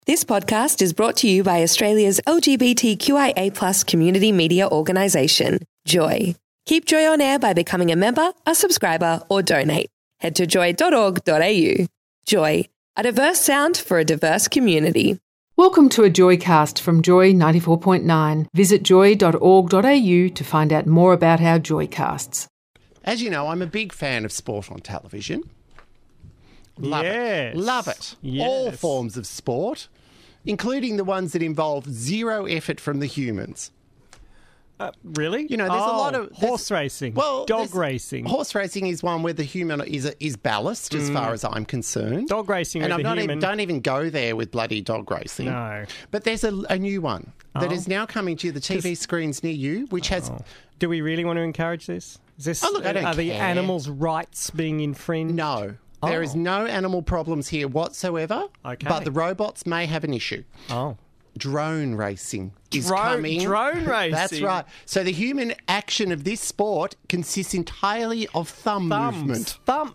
This podcast is brought to you by Australia's LGBTQIA+ community media organisation, Joy. Keep Joy on air by becoming a member, a subscriber, or donate. Head to joy.org.au. Joy, a diverse sound for a diverse community. Welcome to a Joycast from Joy 94.9. Visit joy.org.au to find out more about our Joycasts. As you know, I'm a big fan of sport on television. Love it. Love it. Yes. All forms of sport, including the ones that involve zero effort from the humans. Really? You know, there's a lot of... horse racing, dog racing. Horse racing is one where the human is ballast, as far as I'm concerned. Dog racing and with the human. Don't even go there with bloody dog racing. No. But there's a new one that is now coming to the TV screens near you, which has... Do we really want to encourage this? Is this Oh, look, I don't are the care. animals' rights being infringed? No. There is no animal problems here whatsoever, Okay. but the robots may have an issue. Oh. Drone racing is coming. Drone racing? That's right. So the human action of this sport consists entirely of thumb movement.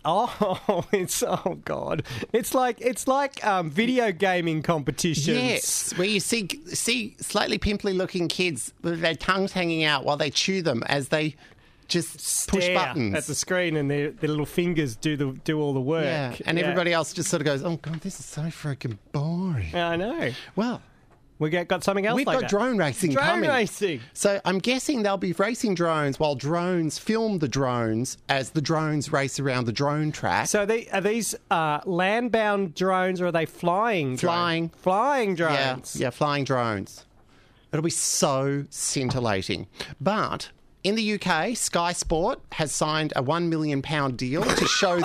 Oh God! It's like video gaming competitions. Yes, where you see slightly pimply-looking kids with their tongues hanging out while they chew them as they just push Stare buttons at the screen, and their little fingers do all the work. Yeah, and everybody else just sort of goes, "Oh God, this is so freaking boring." Yeah, I know. Well. We got something else. We've like got that. drone racing coming. Drone racing. So I'm guessing they'll be racing drones while drones film the drones as the drones race around the drone track. So are these land-bound drones, or are they flying? Flying. Flying drones. Yeah, flying drones. It'll be so scintillating. But in the UK, Sky Sport has signed a £1 million deal to show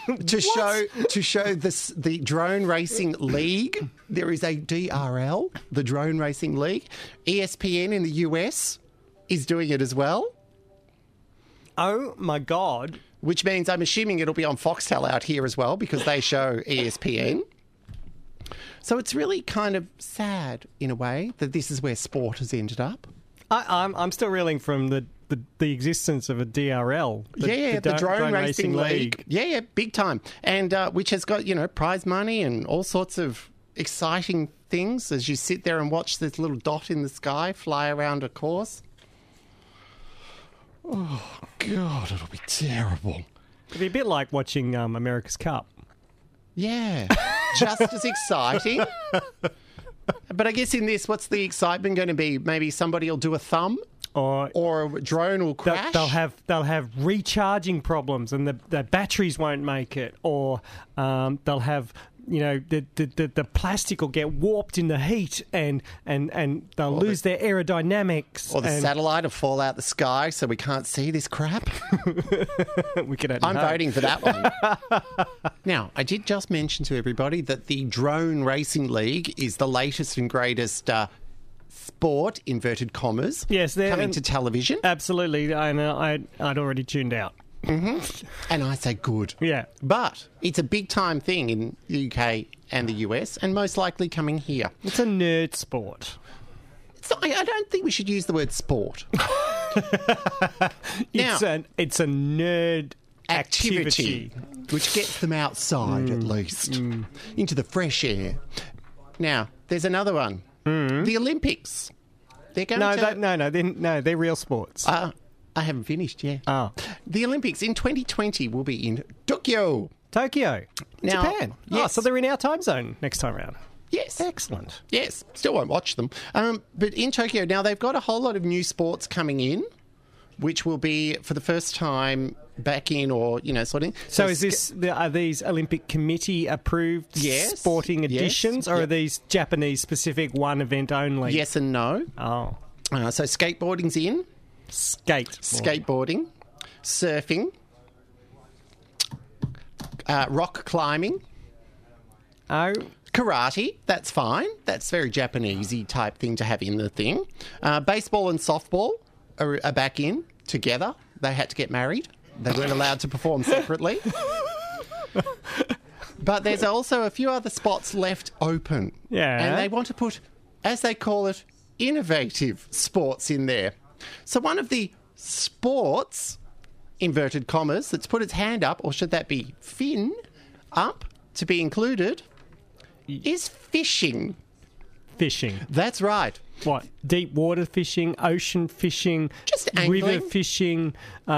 the drone racing league. There is a DRL, the Drone Racing League. ESPN in the US is doing it as well. Oh my God! Which means I'm assuming it'll be on Foxtel out here as well because they show ESPN. So it's really kind of sad in a way that this is where sport has ended up. I'm still reeling from the existence of a DRL. The Drone Racing League. Yeah, big time. And which has got, prize money and all sorts of exciting things as you sit there and watch this little dot in the sky fly around a course. Oh, God, it'll be terrible. It'd be a bit like watching America's Cup. Yeah, just as exciting. But I guess in this, what's the excitement going to be? Maybe somebody will do a thumb? Or a drone will crash. They'll have recharging problems, and the batteries won't make it. Or they'll have the plastic will get warped in the heat, and they'll lose their aerodynamics. Or the satellite will fall out the sky, so we can't see this crap. I'm voting for that one. Now, I did just mention to everybody that the Drone Racing League is the latest and greatest. Sport, inverted commas, coming to television. Absolutely, and I'd already tuned out. Mm-hmm. And I say good. Yeah. But it's a big-time thing in the UK and the US, and most likely coming here. It's a nerd sport. I don't think we should use the word sport. It's a nerd activity. Which gets them outside, at least, into the fresh air. Now, there's another one. The Olympics. They're going they're real sports. I haven't finished yet. Oh. The Olympics in 2020 will be in Tokyo. Japan. Yes. Oh, so they're in our time zone next time round. Yes. Excellent. Yes. Still won't watch them. But in Tokyo, now they've got a whole lot of new sports coming in, which will be for the first time back in sort of. So are these Olympic Committee approved sporting editions, or are these Japanese specific one event only? Yes and no. Oh. So skateboarding's in. Skateboarding. Surfing. Rock climbing. Oh. Karate, that's fine. That's very Japanesey type thing to have in the thing. Baseball and softball are back in together. They had to get married. They weren't allowed to perform separately. But there's also a few other spots left open. Yeah. And they want to put, as they call it, innovative sports in there. So one of the sports, inverted commas, that's put its hand up, or should that be fin up to be included, is fishing. fishing. That's right. What? Deep water fishing, ocean fishing, just angling. River fishing,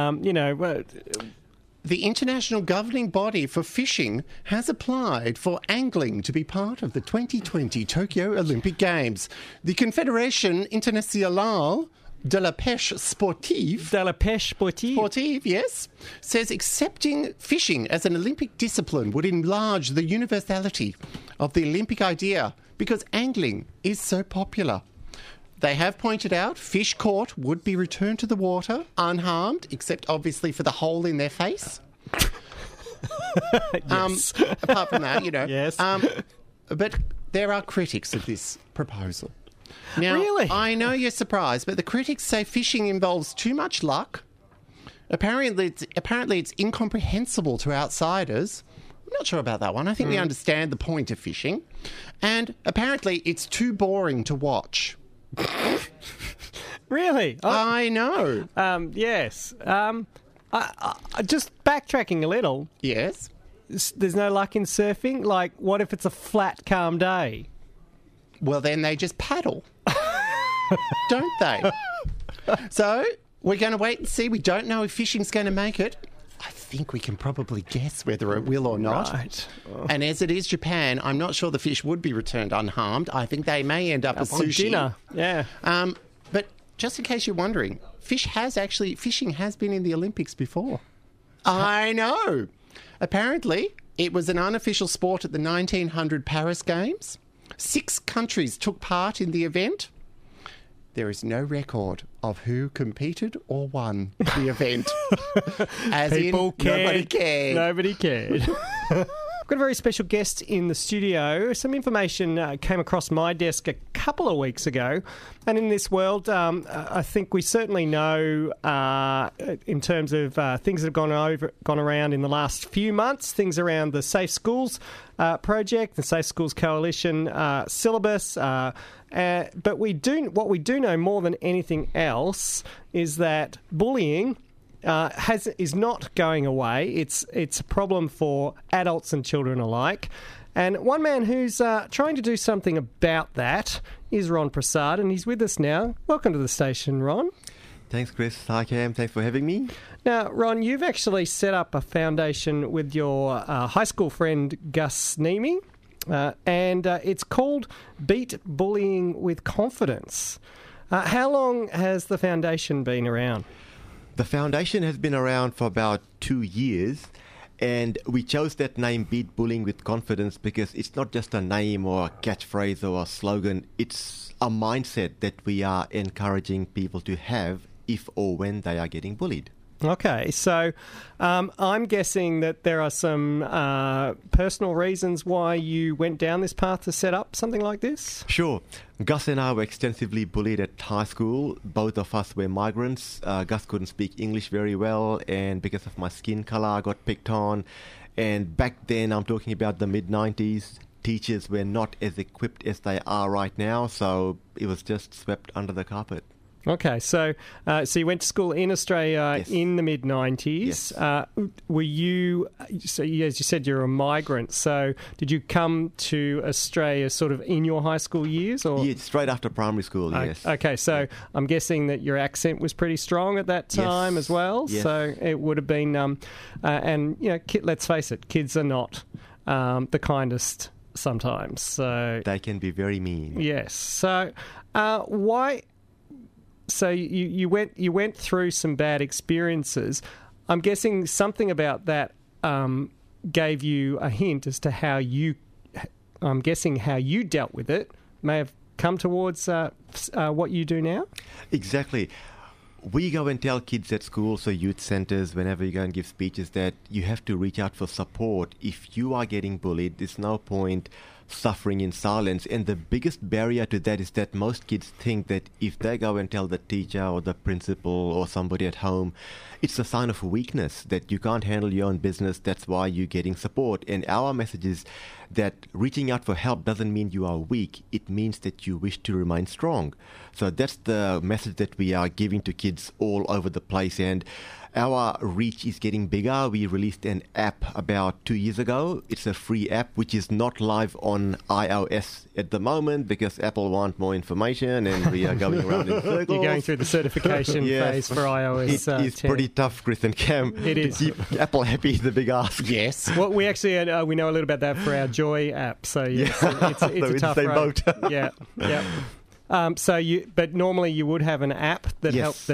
The international governing body for fishing has applied for angling to be part of the 2020 Tokyo Olympic Games. The Confédération Internationale de la Pêche Sportive... De la Pêche Sportive? Sportive, yes. Says accepting fishing as an Olympic discipline would enlarge the universality of the Olympic idea because angling is so popular. They have pointed out fish caught would be returned to the water unharmed, except obviously for the hole in their face. Yes. Apart from that, Yes. But there are critics of this proposal. Now, Really? I know you're surprised, but the critics say fishing involves too much luck. Apparently it's incomprehensible to outsiders. I'm not sure about that one. I think we understand the point of fishing. And apparently it's too boring to watch. Really? I know. Yes. I just backtracking a little. Yes. There's no luck in surfing? Like, what if it's a flat, calm day? Well, then they just paddle. Don't they? So, we're going to wait and see. We don't know if fishing's going to make it. I think we can probably guess whether it will or not. Right. And as it is Japan, I'm not sure the fish would be returned unharmed. I think they may end up as On sushi. dinner, yeah. But just in case you're wondering, fishing has been in the Olympics before. I know. Apparently, it was an unofficial sport at the 1900 Paris Games. 6 countries took part in the event. There is no record of who competed or won the event. As People in, nobody cared. Nobody cared. I've got a very special guest in the studio. Some information came across my desk a couple of weeks ago. And in this world, I think we certainly know in terms of things that have gone around in the last few months, things around the Safe Schools project, the Safe Schools Coalition syllabus. But what we do know more than anything else is that bullying is not going away. It's a problem for adults and children alike. And one man who's trying to do something about that is Ron Prasad, and he's with us now. Welcome to the station, Ron. Thanks, Chris. Hi, Cam. Thanks for having me. Now, Ron, you've actually set up a foundation with your high school friend Gus Neame, and it's called Beat Bullying with Confidence. How long has the foundation been around? The foundation has been around for about 2 years, and we chose that name, Beat Bullying with Confidence, because it's not just a name or a catchphrase or a slogan. It's a mindset that we are encouraging people to have if or when they are getting bullied. Okay, so I'm guessing that there are some personal reasons why you went down this path to set up something like this? Sure. Gus and I were extensively bullied at high school. Both of us were migrants. Gus couldn't speak English very well, and because of my skin color, I got picked on. And back then, I'm talking about the mid-90s, teachers were not as equipped as they are right now, so it was just swept under the carpet. Okay, so you went to school in Australia Yes. in the mid-90s. Yes. Were you, as you said, you're a migrant, so did you come to Australia sort of in your high school years? Or? Yeah, straight after primary school, yes. Okay, so I'm guessing that your accent was pretty strong at that time Yes. as well. Yes. So it would have been, and you know, let's face it, kids are not the kindest sometimes. So They can be very mean. yes. So why? So you went through some bad experiences. I'm guessing something about that gave you a hint as to how you dealt with it may have come towards what you do now. Exactly. We go and tell kids at schools or youth centres, whenever you go and give speeches, that you have to reach out for support. If you are getting bullied, there's no point suffering in silence. And the biggest barrier to that is that most kids think that if they go and tell the teacher or the principal or somebody at home, it's a sign of weakness, that you can't handle your own business. That's why you're getting support. And our message is that reaching out for help doesn't mean you are weak. It means that you wish to remain strong. So that's the message that we are giving to kids all over the place. And our reach is getting bigger. We released an app about 2 years ago. It's a free app which is not live on iOS at the moment because Apple want more information and we are going around in circles. You're going through the certification phase for iOS. It is 10. Pretty tough, Chris and Cam. It is. To keep Apple happy is the big ask. Yes. Well, we actually we know a little about that for our Joy app. So yes, it's so a tough the same road. boat. Yeah. But normally you would have an app that helps.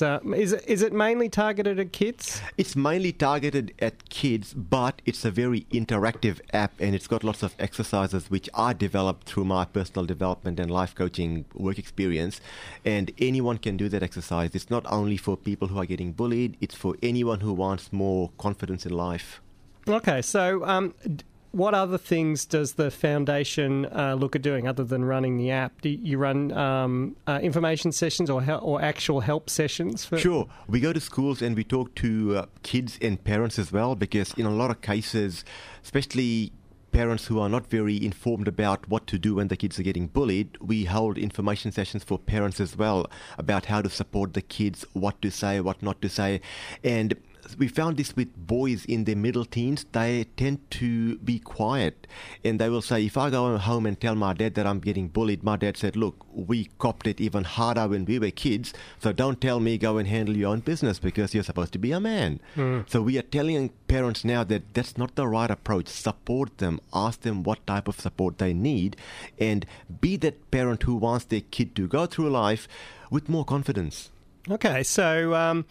Is it mainly targeted at kids? It's mainly targeted at kids, but it's a very interactive app, and it's got lots of exercises which I developed through my personal development and life coaching work experience. And anyone can do that exercise. It's not only for people who are getting bullied; it's for anyone who wants more confidence in life. Okay, so. What other things does the foundation look at doing other than running the app? Do you run information sessions or actual help sessions? Sure. We go to schools and we talk to kids and parents as well, because in a lot of cases, especially parents who are not very informed about what to do when the kids are getting bullied, we hold information sessions for parents as well about how to support the kids, what to say, what not to say. And we found this with boys in their middle teens. They tend to be quiet, and they will say, if I go home and tell my dad that I'm getting bullied, my dad said, look, we copped it even harder when we were kids, so don't tell me go and handle your own business because you're supposed to be a man. So we are telling parents now that that's not the right approach. Support them, ask them what type of support they need, and be that parent who wants their kid to go through life with more confidence. Okay, so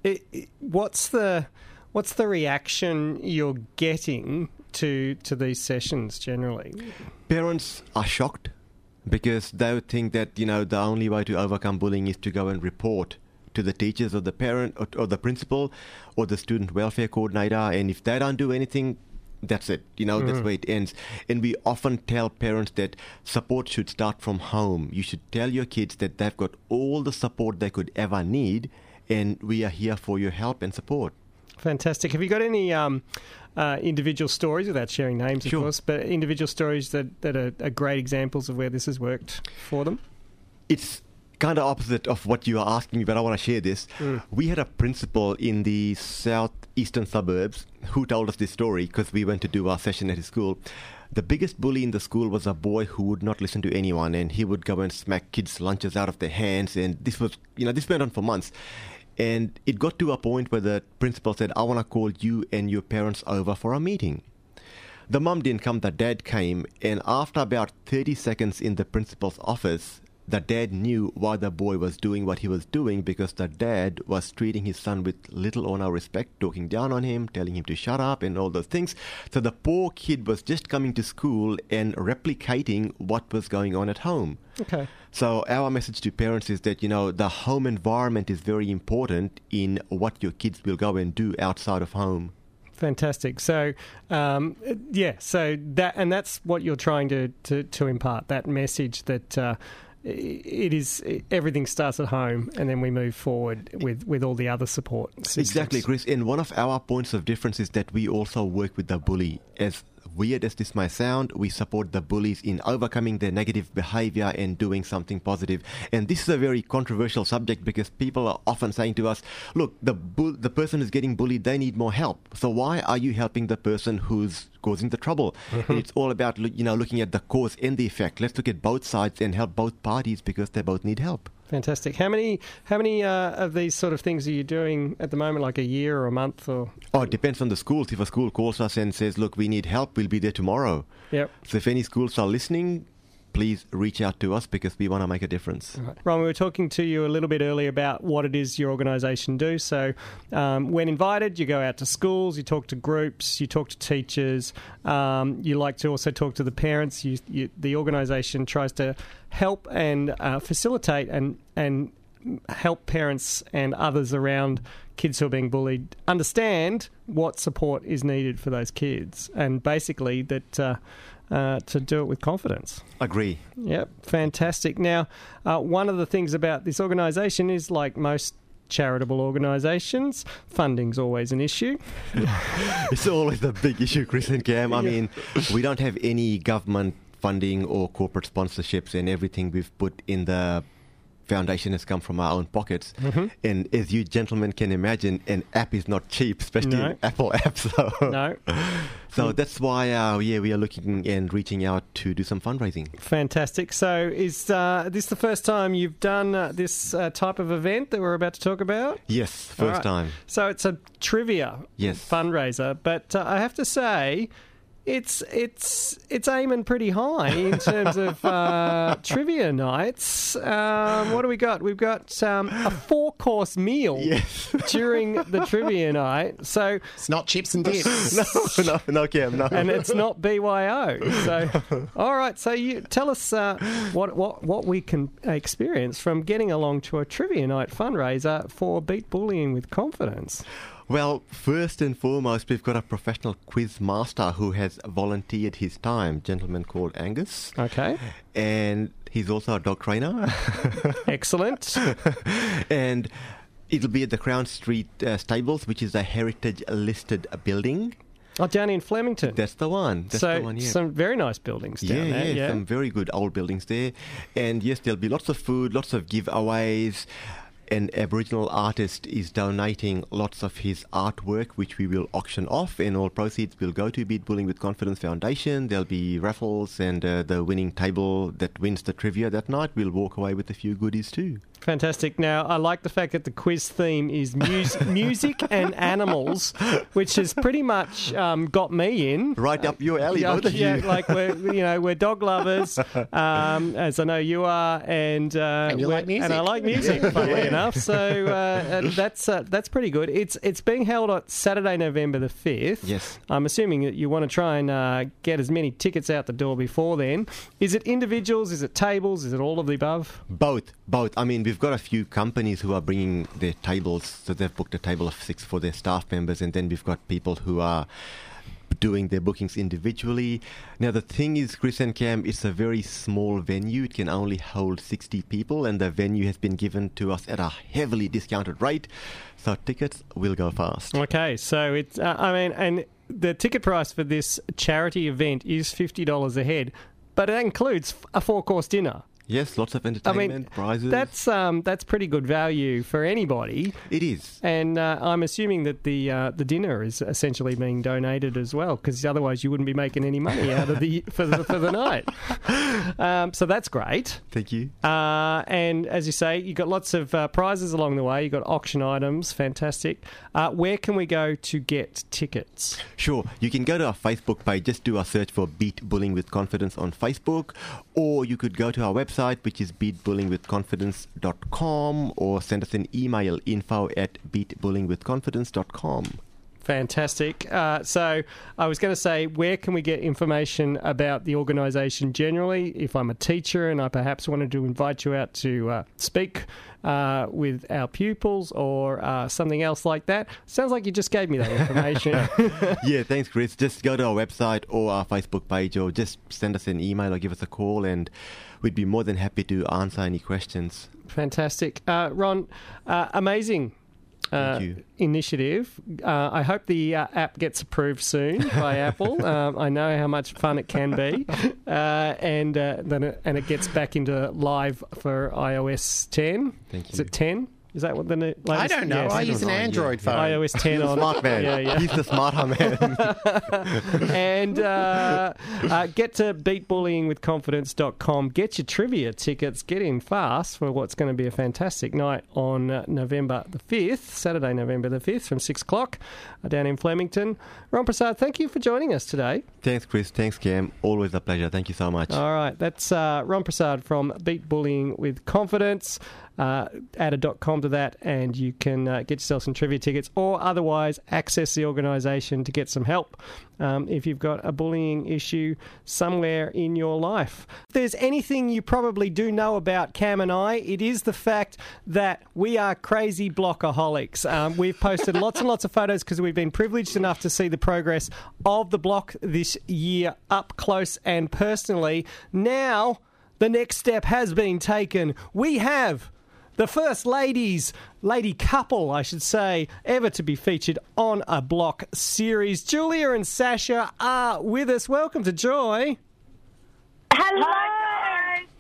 what's the reaction you're getting to these sessions generally? Parents are shocked because they would think that the only way to overcome bullying is to go and report to the teachers or the parent or the principal or the student welfare coordinator, and if they don't do anything, that's it. That's where it ends. And we often tell parents that support should start from home. You should tell your kids that they've got all the support they could ever need, and we are here for your help and support. Fantastic. Have you got any individual stories, without sharing names, of course, but individual stories that are great examples of where this has worked for them? It's kind of opposite of what you are asking me, but I want to share this. We had a principal in the southeastern suburbs who told us this story because we went to do our session at his school. The biggest bully in the school was a boy who would not listen to anyone, and he would go and smack kids' lunches out of their hands, and this went on for months. And it got to a point where the principal said, I want to call you and your parents over for a meeting. The mum didn't come, the dad came, and after about 30 seconds in the principal's office, the dad knew why the boy was doing what he was doing, because the dad was treating his son with little or no respect, talking down on him, telling him to shut up and all those things. So the poor kid was just coming to school and replicating what was going on at home. Okay. So our message to parents is that, the home environment is very important in what your kids will go and do outside of home. Fantastic. So, so that's what you're trying to impart, that message that everything starts at home, and then we move forward with all the other support systems. Exactly, Chris. And one of our points of difference is that we also work with the bully. As weird as this might sound, we support the bullies in overcoming their negative behavior and doing something positive. And this is a very controversial subject because people are often saying to us, look, the person who's getting bullied, they need more help. So why are you helping the person who's causing the trouble? And it's all about looking at the cause and the effect. Let's look at both sides and help both parties because they both need help. Fantastic. How many of these sort of things are you doing at the moment, like a year or a month? Or? Oh, it depends on the schools. If a school calls us and says, look, we need help, we'll be there tomorrow. Yep. So if any schools are listening, please reach out to us because we want to make a difference. Right. Ron, we were talking to you a little bit earlier about what it is your organisation do. So when invited, you go out to schools, you talk to groups, you talk to teachers, you like to also talk to the parents. The organisation tries to help and facilitate and help parents and others around kids who are being bullied understand what support is needed for those kids, and basically that to do it with confidence. Agree. Yep, fantastic. Now, one of the things about this organisation is, like most charitable organisations, funding's always an issue. It's always the big issue, Chris and Cam. I mean, we don't have any government funding or corporate sponsorships, and everything we've put in the foundation has come from our own pockets. And as you gentlemen can imagine, an app is not cheap, especially an Apple app. So, so that's why, we are looking and reaching out to do some fundraising. Fantastic. So is this the first time you've done this type of event that we're about to talk about? Yes, first time. So it's a trivia fundraiser, but I have to say, it's aiming pretty high in terms of trivia nights. What do we got? We've got a 4-course meal during the trivia night. So it's not chips and dips. no, Cam, no. And it's not BYO. So, all right. So you tell us what we can experience from getting along to a trivia night fundraiser for Beat Bullying with Confidence. Well, first and foremost, we've got a professional quiz master who has volunteered his time, a gentleman called Angus. Okay. And he's also a dog trainer. Excellent. And it'll be at the Crown Street Stables, which is a heritage-listed building. Oh, down in Flemington. That's the one. Some very nice buildings down there. Yeah, some very good old buildings there. And yes, there'll be lots of food, lots of giveaways. An Aboriginal artist is donating lots of his artwork, which we will auction off, and all proceeds will go to Beat Bullying with Confidence Foundation. There'll be raffles, and the winning table that wins the trivia that night will walk away with a few goodies too. Fantastic. Now, I like the fact that the quiz theme is music and animals, which has pretty much got me in. Right up your alley, both of you. Like we're dog lovers, as I know you are, and you like music. And I like music, funnily enough. So that's pretty good. It's being held on Saturday, November the 5th. Yes. I'm assuming that you want to try and get as many tickets out the door before then. Is it individuals? Is it tables? Is it all of the above? Both. I mean, we've got a few companies who are bringing their tables, so they've booked a table of 6 for their staff members, and then we've got people who are doing their bookings individually. Now, the thing is, Chris and Cam, it's a very small venue. It can only hold 60 people, and the venue has been given to us at a heavily discounted rate, so tickets will go fast. Okay, so it's, and the ticket price for this charity event is $50 a head, but it includes a 4-course dinner. Yes, lots of entertainment, prizes. That's pretty good value for anybody. It is. And I'm assuming that the dinner is essentially being donated as well, because otherwise you wouldn't be making any money out of for the night. So that's great. Thank you. And as you say, you've got lots of prizes along the way. You've got auction items. Fantastic. Where can we go to get tickets? Sure. You can go to our Facebook page. Just do a search for Beat Bullying with Confidence on Facebook, or you could go to our website, which is beatbullyingwithconfidence.com, or send us an email, info@beatbullyingwithconfidence.com. Fantastic. So I was going to say, where can we get information about the organisation generally? If I'm a teacher and I perhaps wanted to invite you out to speak with our pupils or something else like that. Sounds like you just gave me that information. Yeah, thanks, Chris. Just go to our website or our Facebook page, or just send us an email or give us a call, and we'd be more than happy to answer any questions. Fantastic. Ron, amazing initiative. I hope the app gets approved soon by Apple. I know how much fun it can be, and it gets back into live for iOS 10. Thank you. Is it 10? Is that what the latest? I don't know. Yes. I use an Android phone. iOS 10 on. Smart man. Yeah. He's the smarter man. And get to beatbullyingwithconfidence.com. Get your trivia tickets. Get in fast for what's going to be a fantastic night on November the 5th, Saturday, November the 5th, from 6 o'clock down in Flemington. Ron Prasad, thank you for joining us today. Thanks, Chris. Thanks, Cam. Always a pleasure. Thank you so much. All right. That's Ron Prasad from Beat Bullying with Confidence. Add a .com to that, and you can get yourself some trivia tickets, or otherwise access the organisation to get some help if you've got a bullying issue somewhere in your life. If there's anything you probably do know about Cam and I, it is the fact that we are crazy blockaholics. We've posted lots and lots of photos because we've been privileged enough to see the progress of the block this year up close and personally. Now, the next step has been taken. We have the first lady couple, I should say, ever to be featured on a block series. Julia and Sasha are with us. Welcome to Joy. Hello.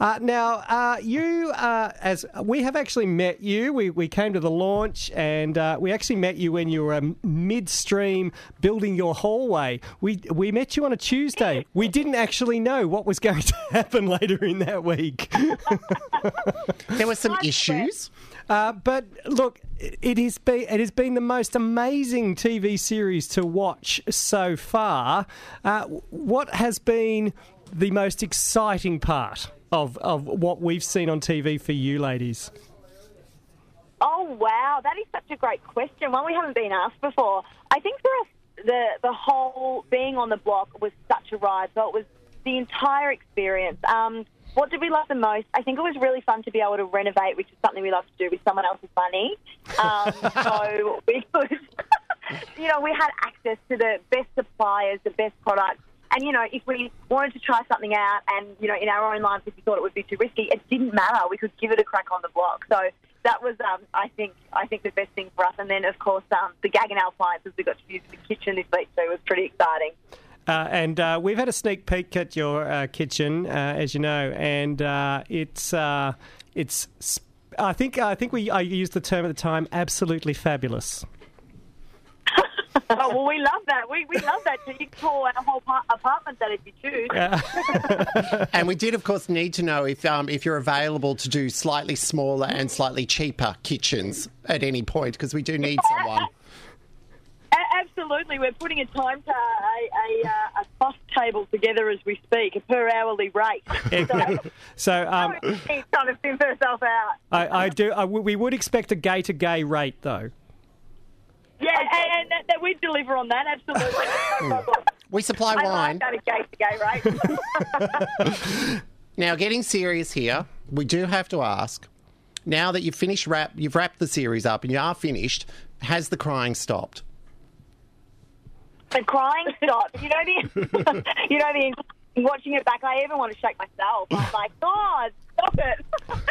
Now, you, as we have actually met you, we came to the launch and we actually met you when you were midstream building your hallway. We met you on a Tuesday. We didn't actually know what was going to happen later in that week. There were some issues. But look, it has been the most amazing TV series to watch so far. What has been the most exciting part of what we've seen on TV for you ladies? Oh, wow. That is such a great question, one we haven't been asked before. I think for us, the whole being on the block was such a ride. So it was the entire experience. What did we love the most? I think it was really fun to be able to renovate, which is something we love to do with someone else's money. So we could, we had access to the best suppliers, the best products. And, if we wanted to try something out and, in our own lives, if we thought it would be too risky, it didn't matter. We could give it a crack on the block. So that was, I think the best thing for us. And then, of course, the Gaggenau appliances we got to use in the kitchen this week, so it was pretty exciting. And we've had a sneak peek at your kitchen, as you know, and it's I used the term at the time, absolutely fabulous. Oh, well, we love that. We love that. So you can call our whole apartment that if you choose. And we did, of course, need to know if you're available to do slightly smaller and slightly cheaper kitchens at any point, because we do need someone. Absolutely. We're putting a a bus table together as we speak, a per hourly rate. So he's trying to simp herself out. We would expect a gay-to-gay rate, though. Yeah, and that we'd deliver on that, absolutely. No problem. We supply wine. I like that gay-to-gay rate. Now, getting serious here, we do have to ask, now that you've wrapped the series up and you are finished, has the crying stopped? The crying stopped. Watching it back, I even want to shake myself. I'm like, God, stop it.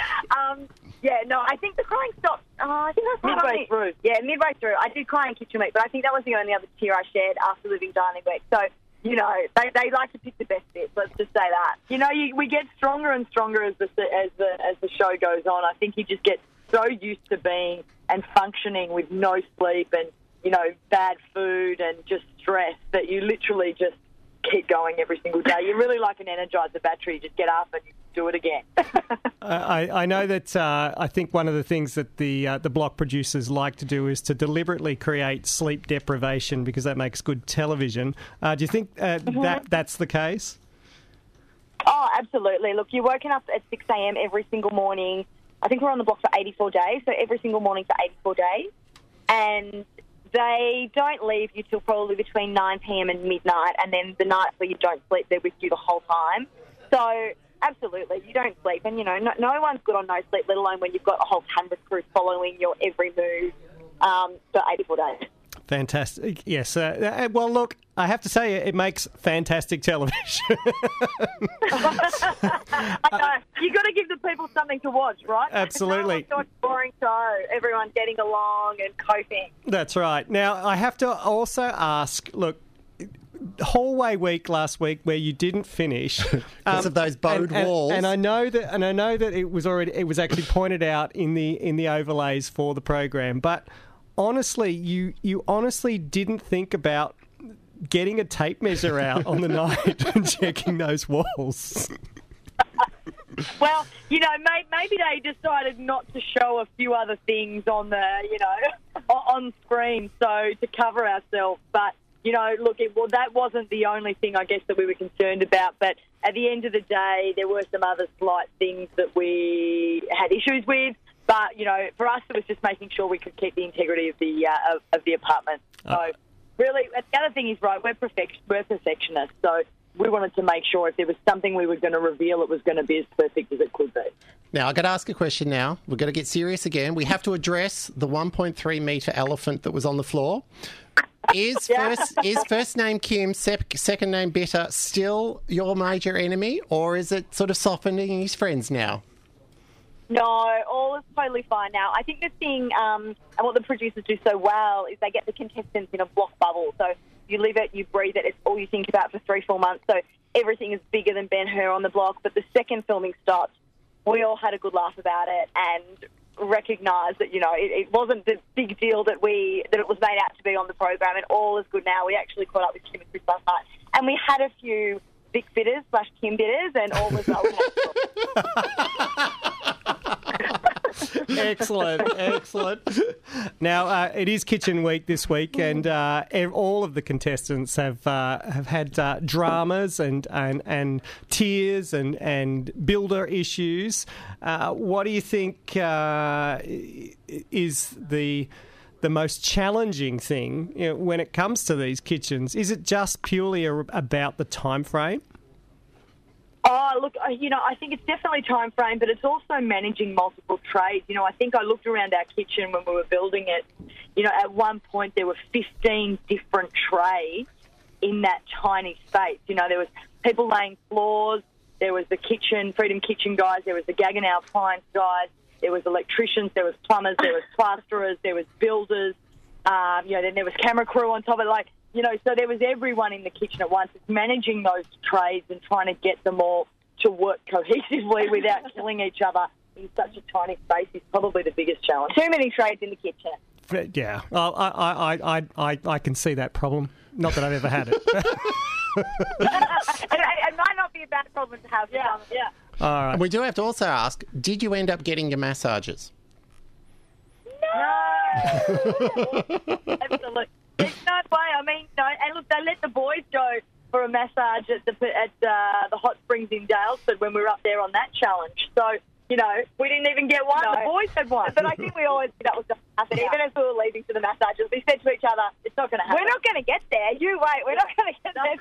I think the crying stopped. I think that's midway through. Yeah, midway through. I did cry in Kitchen Week, but I think that was the only other tear I shed after Living Dining Week. So, they like to pick the best bits. Let's just say that. We get stronger and stronger as the show goes on. I think you just get so used to being and functioning with no sleep and bad food and just stress that you literally just keep going every single day. You're really like an Energizer battery. You just get up and do it again. I know that I think one of the things that the block producers like to do is to deliberately create sleep deprivation because that makes good television. Do you think that's the case? Oh, absolutely. Look, you're woken up at 6 a.m. every single morning. I think we're on the block for 84 days, so every single morning for 84 days. And they don't leave you till probably between 9 p.m. and midnight, and then the nights where you don't sleep, they're with you the whole time. So, absolutely, you don't sleep. And, no one's good on no sleep, let alone when you've got a whole camera crew following your every move for 84 days. Fantastic. Yes. Well, look, I have to say it makes fantastic television. I know. You've got to give the people something to watch, right? Absolutely. It's not a boring show. Everyone's getting along and coping. That's right. Now, I have to also ask, look, hallway week last week where you didn't finish because of those bowed walls, and I know that it was actually pointed out in the overlays for the program, but honestly, you honestly didn't think about getting a tape measure out on the night and checking those walls. Well, maybe they decided not to show a few other things on the, on screen, so to cover ourselves. But, that wasn't the only thing, I guess, that we were concerned about. But at the end of the day, there were some other slight things that we had issues with. But, for us, it was just making sure we could keep the integrity of the apartment. So, really, the other thing is, right, we're perfectionists. So we wanted to make sure if there was something we were going to reveal, it was going to be as perfect as it could be. Now, I've got to ask a question now. We're going to get serious again. We have to address the 1.3 metre elephant that was on the floor. Is first name Kim, second name Betta still your major enemy, or is it sort of softening his friends now? No, all is totally fine now. I think the thing, and what the producers do so well, is they get the contestants in a block bubble. So you live it, you breathe it, it's all you think about for 3-4 months. So everything is bigger than Ben-Hur on the block. But the second filming starts, we all had a good laugh about it and recognised that, it wasn't the big deal that it was made out to be on the program, and all is good now. We actually caught up with Kim and Chris last night, and we had a few Vic bitters / Kim bitters, and all was well. Excellent. Now, it is Kitchen Week this week, and all of the contestants have had dramas and tears and builder issues. What do you think is the most challenging thing when it comes to these kitchens? Is it just purely about the time frame? Oh, look, I think it's definitely time frame, but it's also managing multiple trades. I think I looked around our kitchen when we were building it. At one point there were 15 different trades in that tiny space. There was people laying floors, there was the Freedom Kitchen guys, there was the Gaggenau Appliance guys, there was electricians, there was plumbers, there was plasterers, there was builders, then there was camera crew on top of it. So there was everyone in the kitchen at once. It's managing those trades and trying to get them all to work cohesively without killing each other in such a tiny space is probably the biggest challenge. Too many trades in the kitchen. Yeah, I can see that problem. Not that I've ever had it. It might not be a bad problem to have. Yeah. All right. And we do have to also ask, did you end up getting your massages? No! Absolutely. There's no way. And look, they let the boys go for a massage at the hot springs in Dalesford when we were up there on that challenge. So, we didn't even get one. No. The boys had one. But I think we always knew that was going to happen. Yeah. Even as we were leaving for the massages, we said to each other, it's not going to happen. We're not going to get there. You wait. We're not going to get there.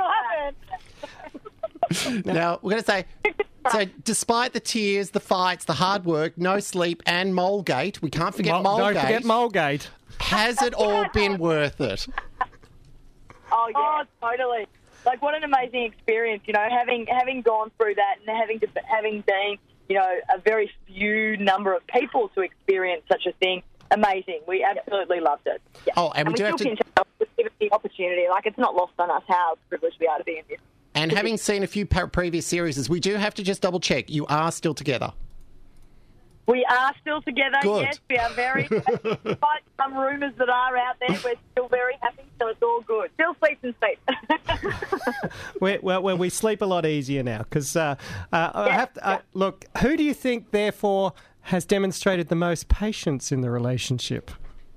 Something will happen. Now, we're going to say, so despite the tears, the fights, the hard work, no sleep, and Molegate, we can't forget Molegate. Don't forget Molegate. Has it all been worth it? Oh, yeah. Oh, totally. What an amazing experience, having gone through that and having been, a very few number of people to experience such a thing. Amazing. We absolutely loved it. Yeah. Oh, and we do have to give it the opportunity. It's not lost on us how privileged we are to be in this. And having seen a few previous series, we do have to just double check. You are still together. We are still together, Good. Yes. We are very happy. Despite some rumours that are out there, we're still very happy, so it's all good. Still sleep and sleep. we sleep a lot easier now because look, who do you think, therefore, has demonstrated the most patience in the relationship?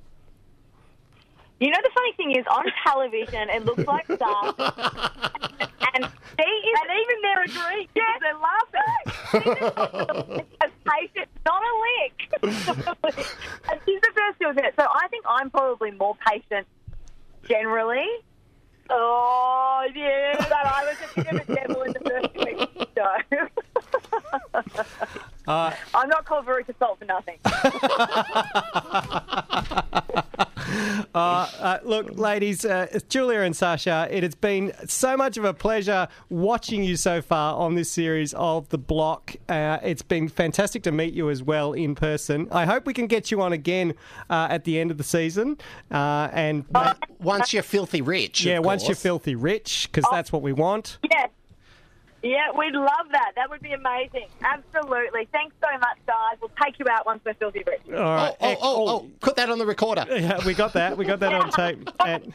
The funny thing is, on television, it looks like Star. And even they're agreeing. Yeah, they're laughing. As patient, not a lick. And she's the first to admit it. So I think I'm probably more patient generally. Oh, yeah. But I was a bit of a devil in the first week, so. I'm not called Veruca Salt for nothing. Look, ladies, Julia and Sasha, it has been so much of a pleasure watching you so far on this series of The Block. It's been fantastic to meet you as well in person. I hope we can get you on again at the end of the season. And once you're filthy rich. Yeah, once you're filthy rich, because that's what we want. Yeah. Yeah, we'd love that. That would be amazing. Absolutely. Thanks so much, guys. We'll take you out once we're filthy rich. All right. Put that on the recorder. Yeah, we got that. We got that on tape.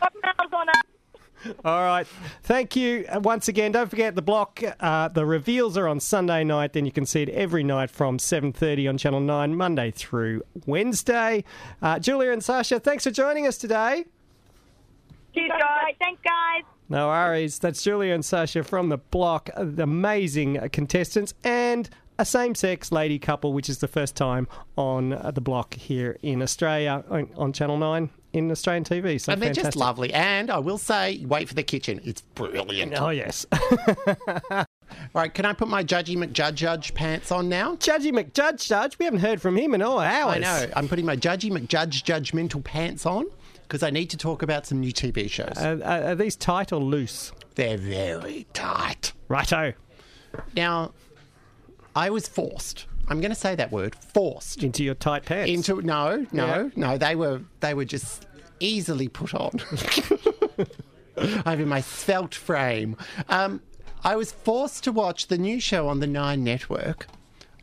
All right. Thank you once again. Don't forget The Block. The reveals are on Sunday night. Then you can see it every night from 7:30 on Channel 9, Monday through Wednesday. Julia and Sasha, thanks for joining us today. Cheers, guys. Thanks, guys. No worries. That's Julia and Sasha from The Block, the amazing contestants, and a same-sex lady couple, which is the first time on The Block here in Australia, on Channel 9 in Australian TV. So and they're just lovely. And I will say, wait for the kitchen. It's brilliant. Oh, yes. All right, can I put my Judgy McJudge pants on now? Judgy McJudge? We haven't heard from him in all hours. I know. I'm putting my Judgy McJudge judgmental pants on because I need to talk about some new TV shows. Are these tight or loose? They're very tight. Righto. Now, I was forced. I'm going to say that word, forced. Into your tight pants? No. They were just easily put on over my svelte frame. I was forced to watch the new show on the Nine Network,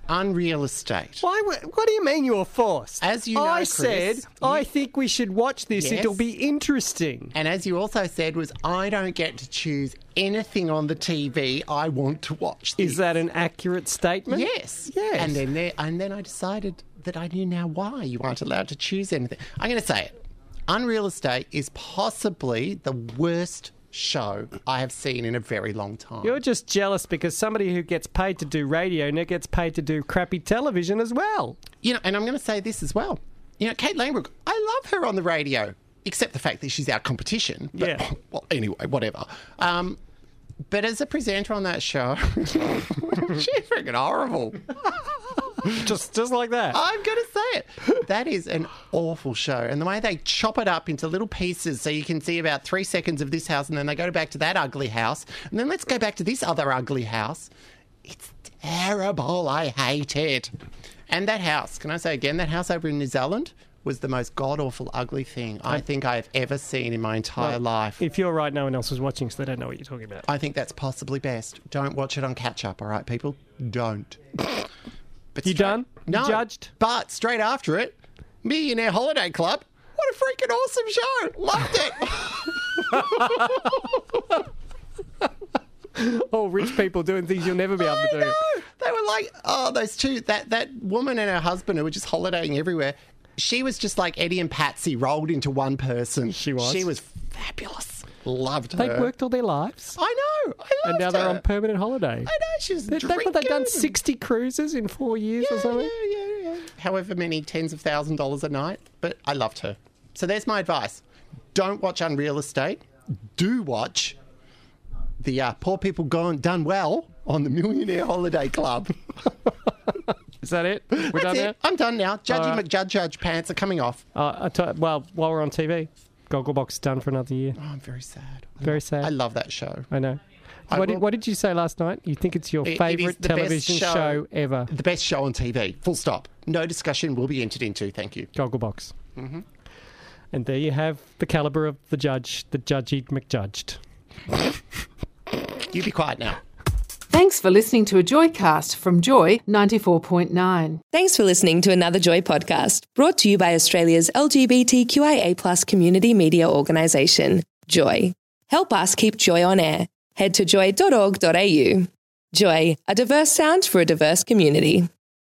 Unreal Estate. Why? What do you mean you're forced? As you know, I Chris, said, I think we should watch this. Yes. It'll be interesting. And as you also said, was I don't get to choose anything on the TV. I want to watch this. Is that an accurate statement? Yes. Yes. And then I decided that I knew now why you aren't allowed to choose anything. I'm going to say it. Unreal Estate is possibly the worst show I have seen in a very long time. You're just jealous because somebody who gets paid to do radio now gets paid to do crappy television as well. You know, and I'm going to say this as well. You know, Kate Langbroek, I love her on the radio, except the fact that she's our competition. But, Yeah. Well, anyway, whatever. But as a presenter on that show, she's freaking horrible. Just like that. I'm going to say it. That is an awful show. And the way they chop it up into little pieces so you can see about 3 seconds of this house and then they go back to that ugly house and then let's go back to this other ugly house. It's terrible. I hate it. And that house, can I say again, that house over in New Zealand was the most god-awful, ugly thing I think I have ever seen in my entire life. If you're right, no one else is watching, so they don't know what you're talking about. I think that's possibly best. Don't watch it on catch-up, all right, people? Don't. But You done? No. You judged? But straight after it, Millionaire Holiday Club. What a freaking awesome show. Loved it. All rich people doing things you'll never be able to do. I know. They were like, those two, that woman and her husband who were just holidaying everywhere. She was just like Eddie and Patsy rolled into one person. She was. She was fabulous. Loved her. They've worked all their lives. I know. I loved And now they're her. on permanent holiday. I know. She's They've drinking. done 60 cruises in 4 years or something. Yeah. However many tens of $1,000s a night. But I loved her. So there's my advice. Don't watch Unreal Estate. Do watch the Poor People Done Well on the Millionaire Holiday Club. Is that it? We're That's done it. now? I'm done now. Judgy All right. McJudge pants are coming off. Well, while we're on TV, Gogglebox is done for another year. Oh, I'm very sad. Very sad. I love that show. I know. I will- What did you say last night? You think it's your It is favourite the best television show ever? The best show on TV. Full stop. No discussion will be entered into. Thank you. Gogglebox. Mm-hmm. And there you have the calibre of the judge, the Judgy McJudged. You be quiet now. Thanks for listening to a Joycast from Joy 94.9. Thanks for listening to another Joy podcast brought to you by Australia's LGBTQIA+ community media organisation, Joy. Help us keep Joy on air. Head to joy.org.au. Joy, a diverse sound for a diverse community.